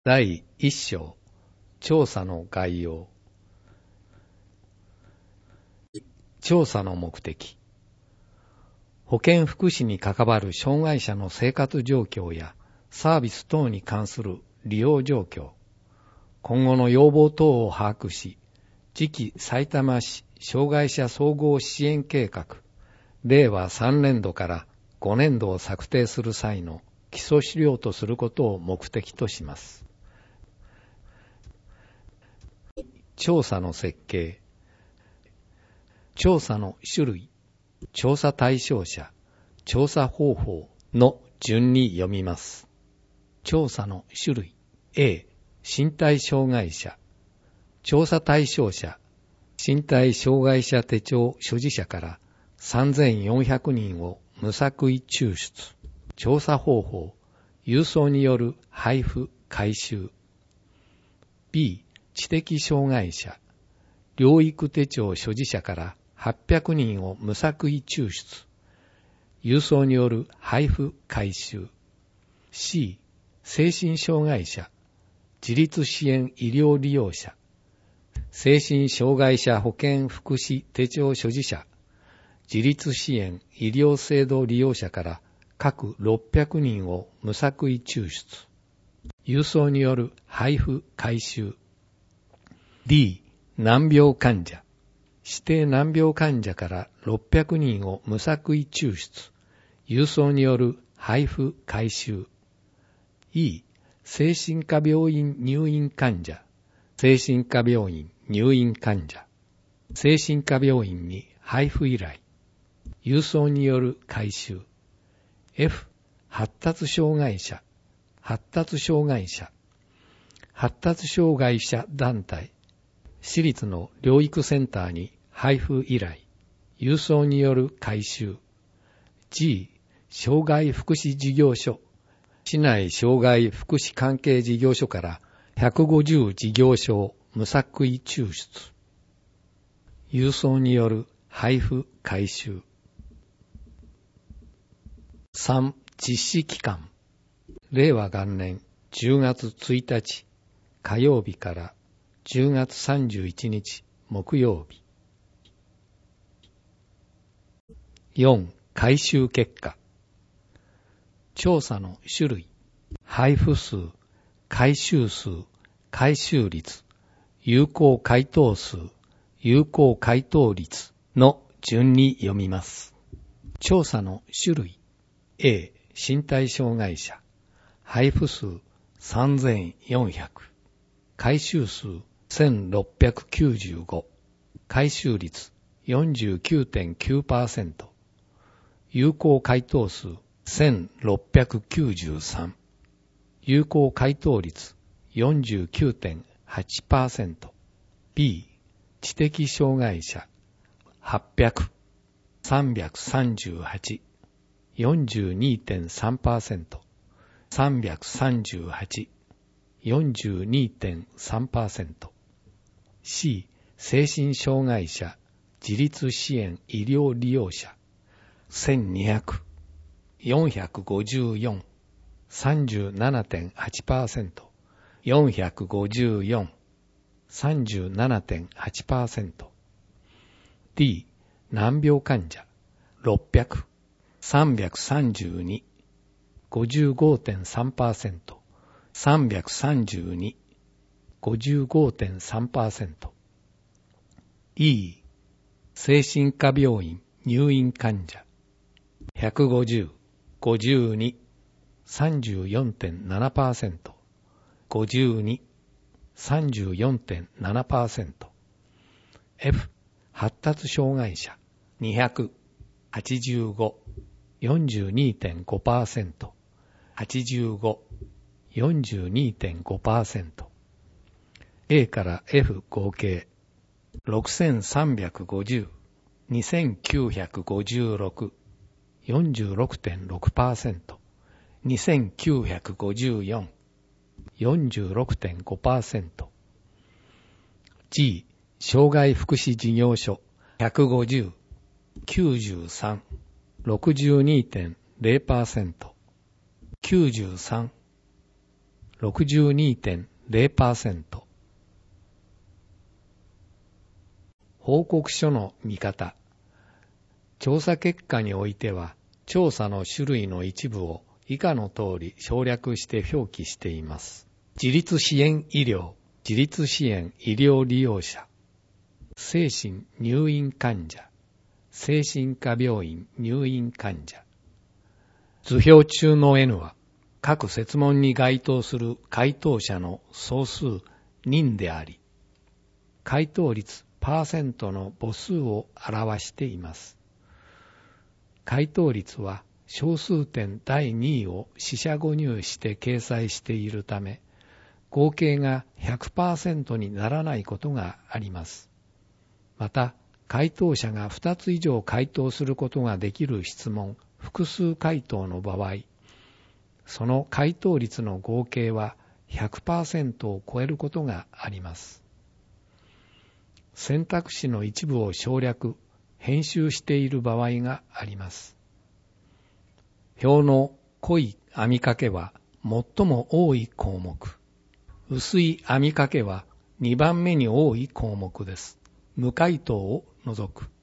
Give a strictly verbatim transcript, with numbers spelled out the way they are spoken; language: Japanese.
だいいっ章、調査の概要。調査の目的。保健福祉に関わる障害者の生活状況やサービス等に関する利用状況、今後の要望等を把握し、次期さいたま市障害者総合支援計画、れいわさんねんどからごねんどを策定する際の基礎資料とすることを目的とします。調査の設計。調査の種類、調査対象者、調査方法の順に読みます。調査の種類。A、身体障害者。調査対象者、身体障害者手帳所持者からさんぜんよんひゃくにんを無作為抽出。調査方法、郵送による配布、回収。B、知的障害者。療育手帳所持者からはっぴゃくにんを無作為抽出。郵送による配布、回収。C、精神障害者。自立支援医療利用者。精神障害者保健福祉手帳所持者。自立支援医療制度利用者から各ろっぴゃくにんを無作為抽出。郵送による配布、回収。D、難病患者。指定難病患者からろっぴゃくにんを無作為抽出。郵送による配布、回収。E、精神科病院入院患者。精神科病院入院患者。精神科病院に配布依頼。郵送による回収。F、発達障害者。発達障害者。発達障害者団体。私立の療育センターに配布依頼。郵送による回収。G、障害福祉事業所。市内障害福祉関係事業所からひゃくごじゅう事業所を無作為抽出。郵送による配布、回収。さん、実施期間。れいわがんねんじゅうがつついたち火曜日からじゅうがつさんじゅういちにち木曜日。よん、回収結果。調査の種類、配布数、回収数、回収率、有効回答数、有効回答率の順に読みます。調査の種類。A、身体障害者。配布数さんぜんよんひゃく。回収数せんろっぴゃくきゅうじゅうご。回収率 よんじゅうきゅうてんきゅうパーセント。有効回答数せんろっぴゃくきゅうじゅうさん。有効回答率 よんじゅうきゅうてんはちパーセント。B、知的障害者。はっぴゃく。さんびゃくさんじゅうはち。よんじゅうにてんさんパーセント。さんびゃくさんじゅうはち。よんじゅうにてんさんパーセント。C、精神障害者。自立支援医療利用者。せんにひゃく。よんひゃくごじゅうよん。さんじゅうななてんはちパーセント。よんひゃくごじゅうよん。さんじゅうななてんはちパーセント。D、難病患者。ろっぴゃく。さんびゃくさんじゅうに。ごじゅうごてんさんパーセント。さんびゃくさんじゅうに。ごじゅうごてんさんパーセント。E、精神科病院入院患者。ひゃくごじゅう。ごじゅうに。さんじゅうよんてんななパーセント。ごじゅうに。さんじゅうよんてんななパーセント。F、発達障害者。にひゃく。はちじゅうご。よんじゅうにてんごパーセント。はちじゅうご。よんじゅうにてんごパーセント。A から F 合計ろくせんさんびゃくごじゅう。にせんきゅうひゃくごじゅうろく。よんじゅうろくてんろくパーセント。にせんきゅうひゃくごじゅうよん。よんじゅうろくてんごパーセント。G、障害福祉事業所。ひゃくごじゅう。きゅうじゅうさん。ろくじゅうにてんれいパーセント。きゅうじゅうさん。 ろくじゅうにてんゼロパーセント。報告書の見方。調査結果においては、調査の種類の一部を以下の通り省略して表記しています。自立支援医療、自立支援医療利用者、精神入院患者、精神科病院入院患者。図表中の N は、各設問に該当する回答者の総数人であり、回答率パーセントの母数を表しています。回答率は小数点だいにいを四捨五入して掲載しているため、合計が ひゃくパーセント にならないことがあります。また、回答者がふたつ以上回答することができる質問、複数回答の場合、その回答率の合計は ひゃくパーセント を超えることがあります。選択肢の一部を省略、編集している場合があります。表の濃い網掛けは最も多い項目。薄い網掛けはにばんめに多い項目です。無回答を除く。